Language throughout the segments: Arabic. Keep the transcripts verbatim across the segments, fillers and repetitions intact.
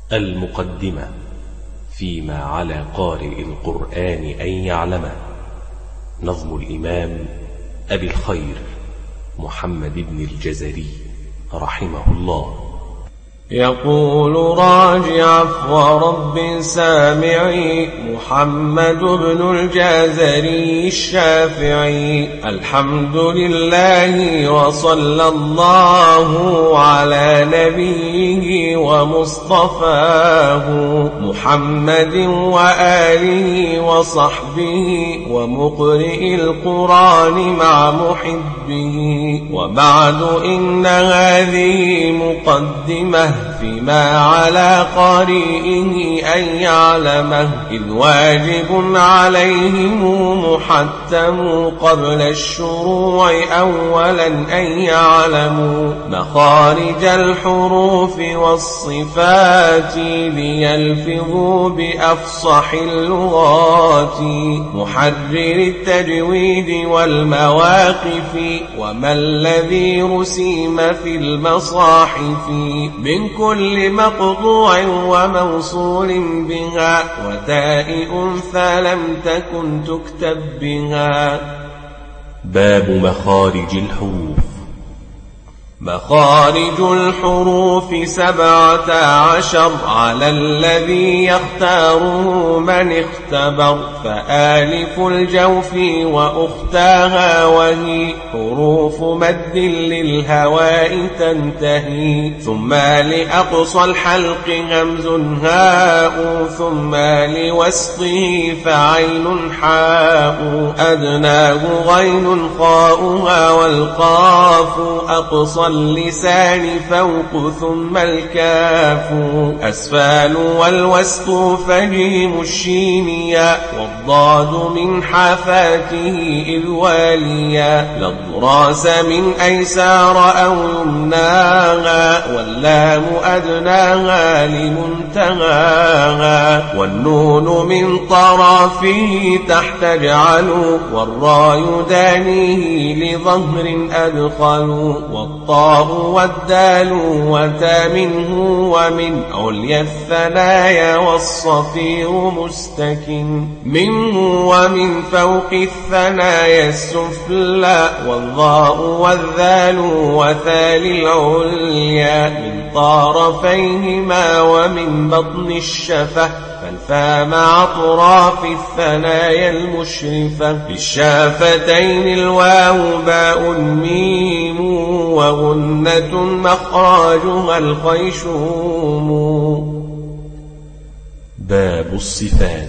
المقدمة فيما على قارئ القرآن أن يعلمه. نظم الإمام أبي الخير محمد بن الجزري رحمه الله. يقول راجع ورب سامعي محمد بن الجزري الشافعي: الحمد لله وصلى الله على نبيه ومصطفاه محمد وآله وصحبه ومقرئ القرآن مع محبه. وبعد إن هذه مقدمة فيما على قارئه أن يعلمه، إذ واجب عليهم محتم قبل الشروع أولا أن يعلموا مخارج الحروف والصفات ليلفظوا بأفصح اللغات، محرر التجويد والمواقف وما الذي رسم في المصاحف من كل مقطوع وموصول بها وتاء أنثى لم تكن تكتب بها. باب مخارج الحروف. مخارج الحروف سبعة عشر على الذي يختاره من اختبر، فآلف الجوف وأختاها وهي حروف مد للهواء تنتهي، ثم لأقصى الحلق همز هاء، ثم لوسطه فعين حاء، أدناه غين خاؤها والقاف، أقصى اللسان فوق ثم الكاف، أسفال والوسط فجيم الشينيا، والضاد من حافاته إذ واليا، للضراس من أيسار أو يمناها، واللام أدناها لمنتهاها، والنون من طرفه تحت اجعلوا، والراء دانيه لظهر أدخلوا، والطاء والدال وتا منه ومن عليا الثنايا، والصفير مستكن منه ومن فوق الثنايا السفلى، والضاء والذال وثال العليا من طرفيهما ومن بطن الشفة، فالفاء مع أطراف الثنايا المشرفة، في الشافتين الواو باء ميم، وغنة مخراجها الخيشوم. باب الصفات.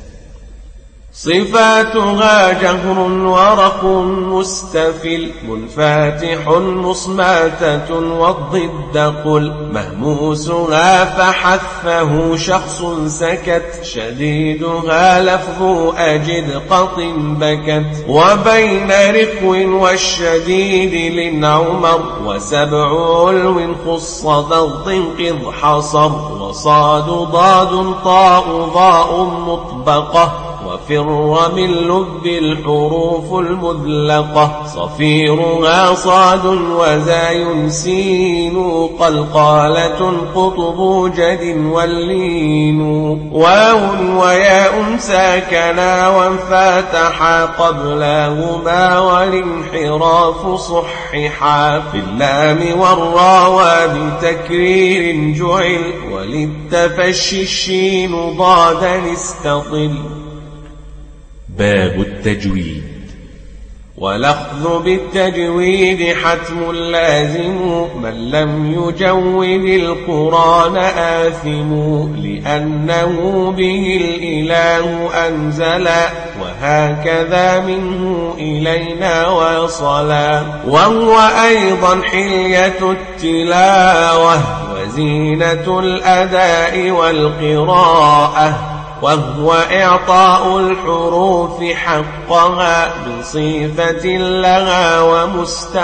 صفاتها جهر ورق مستفل، منفاتح مصماتة والضد قل، مهموسها فحثه شخص سكت، شديدها لفظ أجد قط بكت، وبين رخو والشديد للعمر، وسبع علو خص ضغط قذ حصر، وصاد ضاد طاء ضاء مطبقة، وفر من لب الحروف المذلقة، صفيرها صاد وزاي سين، قلقالة قطب جد واللين، واو وياء ساكنا وانفاتحا قبلهما، والانحراف صححا، في اللام والراء بتكرير جعل، وللتفشي الشين ضادا استطل. باب التجويد. والأخذ بالتجويد حتم لازم، من لم يجود القرآن آثم، لأنه به الإله أنزلا، وهكذا منه إلينا وصلا، وهو أيضا حلية التلاوة وزينة الأداء والقراءة، وهو إعطاء الحروف حقها بصفة لها ومستحق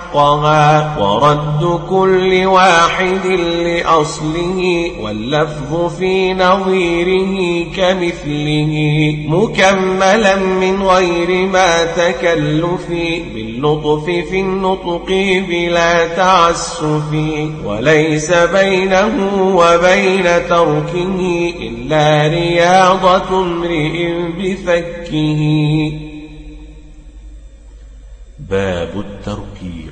حقها ورد كل واحد لأصله واللفظ في نظيره كمثله مكملا من غير ما تكلف باللطف في النطق بلا تعسف وليس بينه وبين تركه إلا رياضة امرئ بفكه. باب الترقيق.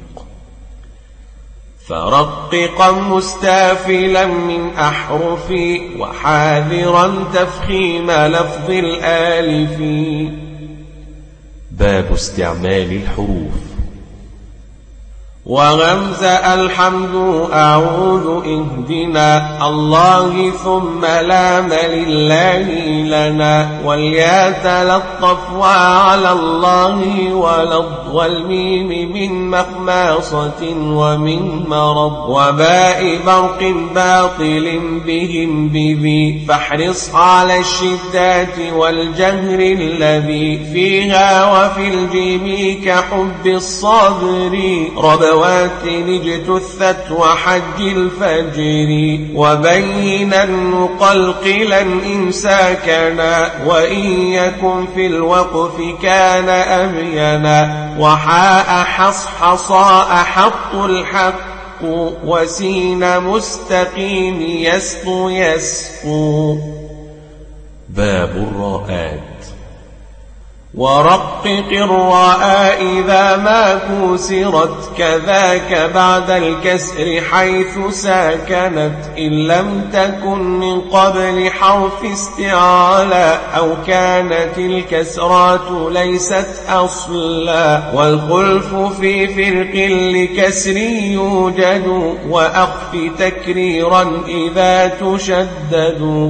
فرققا مستافلا من أحرف وحاذرا تفخيم لفظ الآلف. باب استعمال الحروف. وغمز الحمد أعوذ اهدنا الله ثم لام لله لنا واليا تلطف وعلى الله ولض والميم من مخماصة ومن مرض وباء برق باطل بهم بذي فاحرص على الشدات والجهر الذي فيها وفي الجيم كحب الصدر رب اجتثت وحج الفجر وبينا مقلقلا إن ساكنا وإن يكن في الوقف كان أبينا وحاء حصحصاء حط الحق وسين مستقيم يسطو يسقو. باب الراءات. ورقق الراء إذا ما كسرت كذاك بعد الكسر حيث ساكنت إن لم تكن من قبل حرف استعالى أو كانت الكسرات ليست أصلا والخلف في فرق لكسر يوجد وأخف تكريرا إذا تشدد.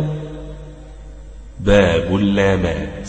باب اللامات.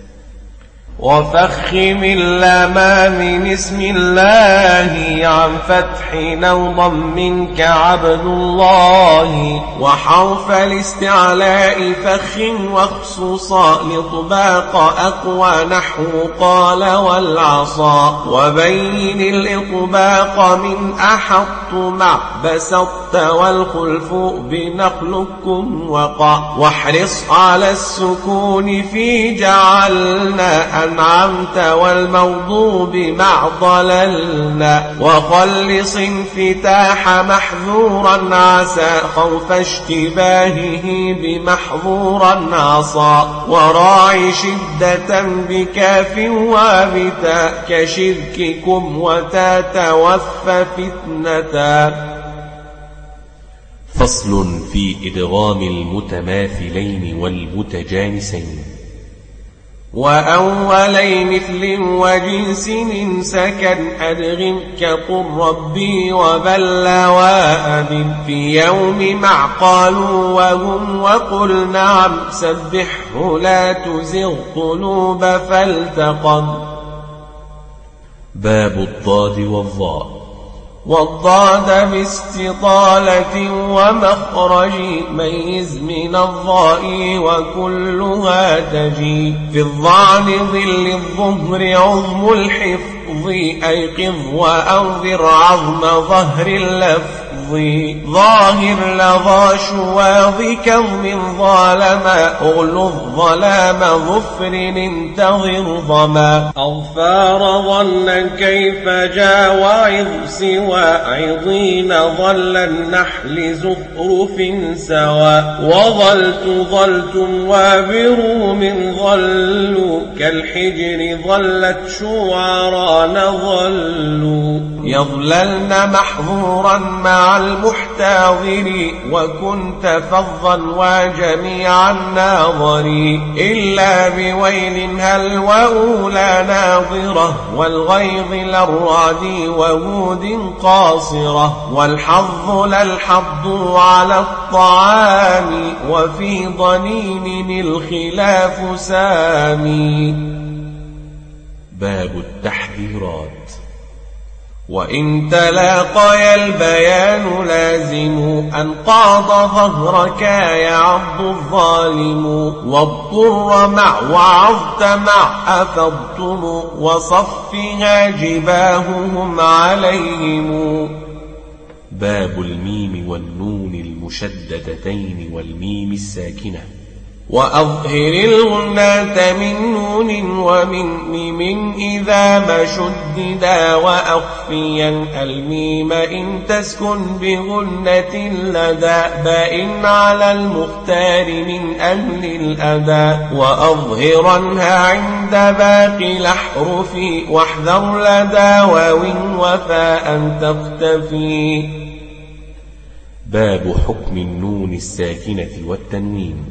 وفخم اللام من اسم الله عن فتح أو ضم كعبد الله وحرف الاستعلاء فخم واخصصا لطباق أقوى نحو قال والعصا وبين الإطباق من أحط مع بسطت والخلف بنخلكم وقع واحرص على السكون في جعلنا أنعمت والموضوب مع ضللنا وخلص انفتاح محذورا عسى خوف اشتباهه بمحظورا عصى وراعي شدة بكاف وابتا كشرككم وتتوفى فتنة. فصل في إدغام المتماثلين والمتجانسين. وأولي مثل وجنس سكن أدغم كقل ربي وبل وأذن في يوم مع قالوا وهم وقل نعم سبحه لا تزغ قلوب فالتقم. باب الضاد والظاء. والضاد باستطالة ومخرج ميز من الضاء وكلها تجي في الظعن ظل الظهر عظم الحفظ أيقظ وأنظر عظم ظهر اللفظ ظاهر لظى شواظ كظم ظالما أغلظ ظلام ظفر انتظر ظما أغفار ظلا كيف جا وعظ سوى عظين ظل النحل زخرف سوى وظلت ظلتم وابروا من ظلوا كالحجر ظلت شعران ظلوا يظللن محظورا مع المحتاضر وكنت فظا وجميع الناظر إلا بويل هل وأولى ناظرة والغيظ للرعد وهود قاصرة والحظ للحظ على الطعام وفي ضنين الخلاف سامي. باب التحذيرات. وإن تلاقي البيان لازم أن قاض ظهرك يعض الظالم واضطر مع وعظت مع أفضتم وصفها جباههم عليهم. باب الميم والنون المشددتين والميم الساكنة. وأظهر الغنة من نون ومن ميم إذا ما شددا وأخفيا الميم إن تسكن بغنة لدى باء على المختار من أهل الأداء. وأظهرنها عند باقي الأحرف واحذر لدى واو وفاء تختفي. باب حكم النون الساكنة والتنوين.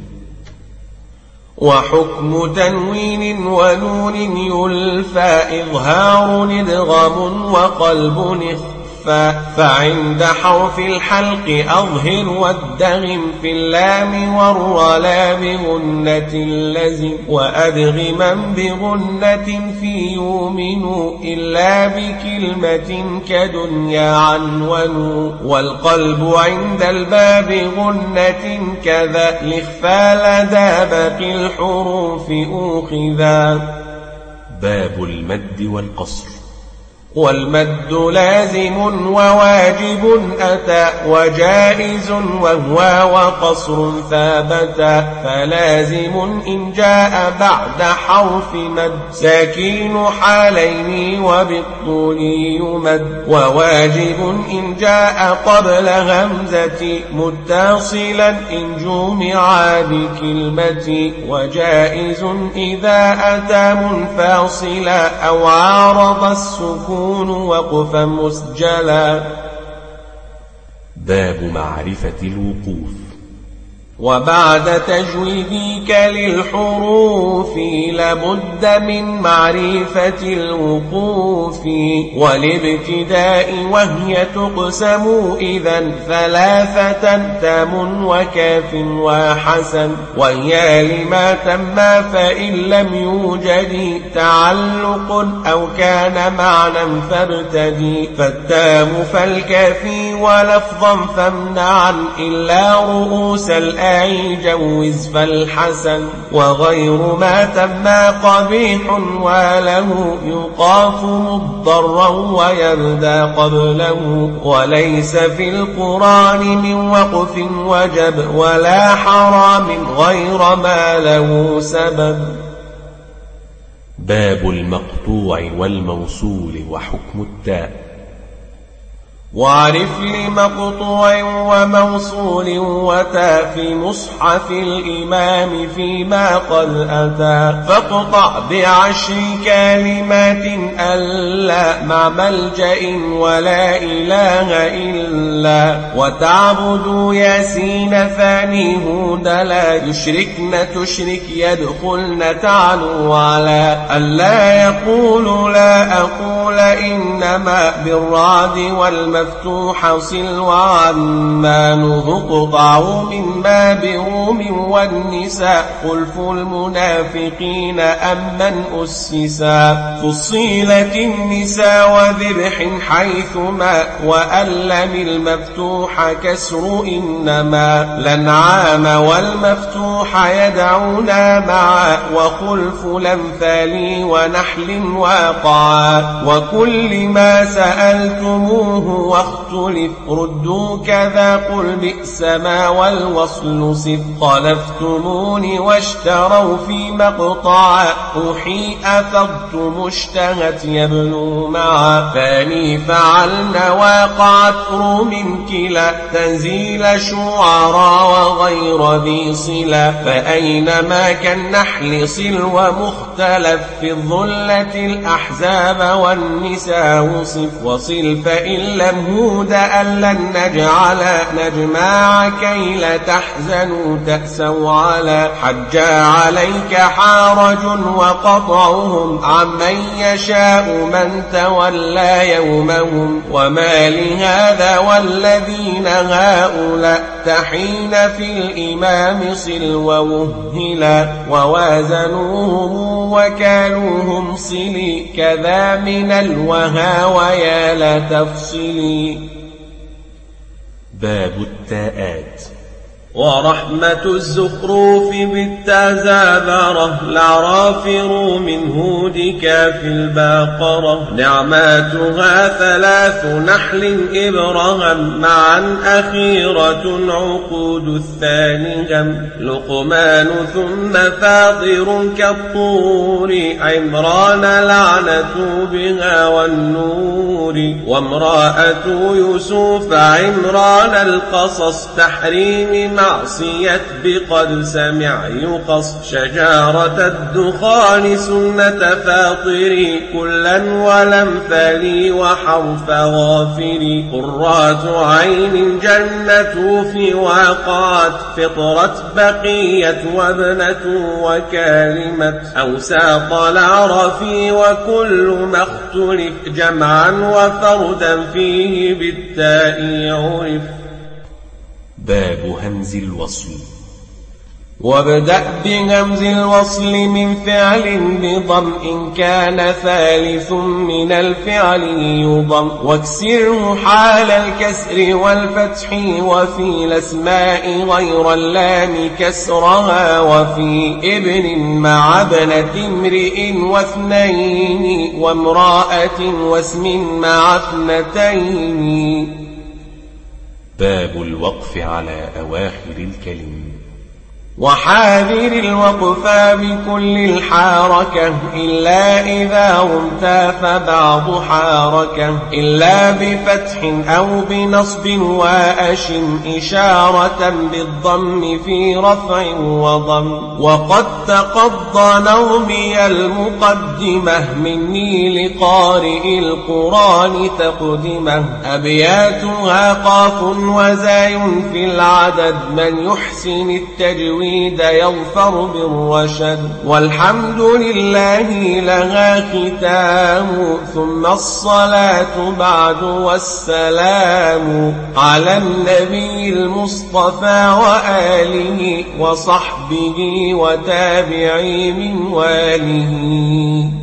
وحكم تنوين ونون يلفى إظهار إدغام وقلب إخفاء. فعند حرف الحلق أظهر والدغم في اللام والرلا بغنة لزم. وأدغما بغنة في يؤمن إلا بكلمة كدنيا عنون. والقلب عند الباب غنة كذا الإخفاء لدى باقي الحروف أوخذا. باب المد والقصر. والمد لازم وواجب أتى وجائز وهو وقصر ثابتا. فلازم إن جاء بعد حرف مد ساكين حالين وبالطول يمد. وواجب إن جاء قبل همزة متصلا إن جمع بكلمة. وجائز إذا أتى منفصلا أو عارض السكون وقفا مسجلا. باب معرفة الوقوف. وبعد تجويدك للحروف لابد من معرفة الوقوف والابتداء وهي تقسم إذا ثلاثة تام وكاف وحسن. وهي لما تم فإن لم يوجد تعلق أو كان معنى فابتدي. فالتام فالكافي ولفظا فامنعا إلا رؤوس الآن جوز فالحسن. وغير ما تم قبيح وله يقاف مضطرا ويبدى قبله. وليس في القرآن من وقف وجب ولا حرام غير ما له سبب. باب المقطوع والموصول وحكم التاء. وعرف لمقطوع وموصول وتاء في مصحف الإمام فيما قد أتى. فاقطع بعشر كلمات ألا مع ملجأ ولا إله إلا. وتعبد ياسين ثاني هود لا يشركن تشرك يدخلن تعلو على. ألا يقول لا أقول إنما بالرعد والمفتوح مفتوح صل وعما نذق ضعوا من باب روم والنساء خلف المنافقين أمن أسسا. فصيلة النساء وذبح حيثما وألم المفتوح كسر إنما. الأنعام والمفتوح يدعونا معا وخلف الأمثال ونحل واقعا. وكل ما سألتموه واختلف ردوا كذا قل بئس ما والوصل صف. خلفتموني واشتروا في مقطع أوحي أفضتم اشتهت يبلو معا. فاني فعلنا واقعت روم كلا تنزيل شعراء وغير ذي صلا. فأينما كالنحل صل ومختلف في الظلة الأحزاب والنساء صف. وصل فإن لم هود أن لن نجعل نجمع كي لا تحزنوا تأسوا على حج عليك حارج وقطعهم عمن يشاء من تولى يومهم وما لهذا والذين هؤلاء تحين في الإمام صلوا وهلا ووازنوهم وكالوهم صلي كذا من الوها ويا لا تفصلي. باب التاءات. ورحمة الزخروف بالتزابرة العرافر من هودك في الباقرة نعماتها ثلاث نحل إبرهم معا أخيرة عقود الثاني هم لقمان ثم فاطر كالطور عمران لعنة بها والنور وامرأة يوسف عمران القصص تحريم معصية بقد سمع يقص شجارة الدخان سنة فاطري كلا ولم فلي وحرف غافري قرات عين جنة في واقعت فطرت بقية وابنة وكالمة أو ساق العرفي وكل ما اختلف جمعا وفردا فيه بالتاء عرف. باب همز الوصل. وابدأ بهمز الوصل من فعل بضم إن كان ثالث من الفعل يضم واكسره حال الكسر والفتح وفي الأسماء غير اللام كسرها وفي ابن مع ابنة امرئ واثنين وامرأة واسم مع اثنتين. باب الوقف على أواخر الكلم. وحاذر الوقف بكل الحركة إلا إذا رمت فبعض حركة إلا بفتح أو بنصب وأشم إشارة بالضم في رفع وضم وقد تقضى نومي المقدمة مني لقارئ القرآن تقدمه أبياتها قاف وزاي في العدد من يحسن التجويد يظفر بالرشد والحمد لله لها ختام ثم الصلاة بعد والسلام على النبي المصطفى وآله وصحبه وتابعي من واله.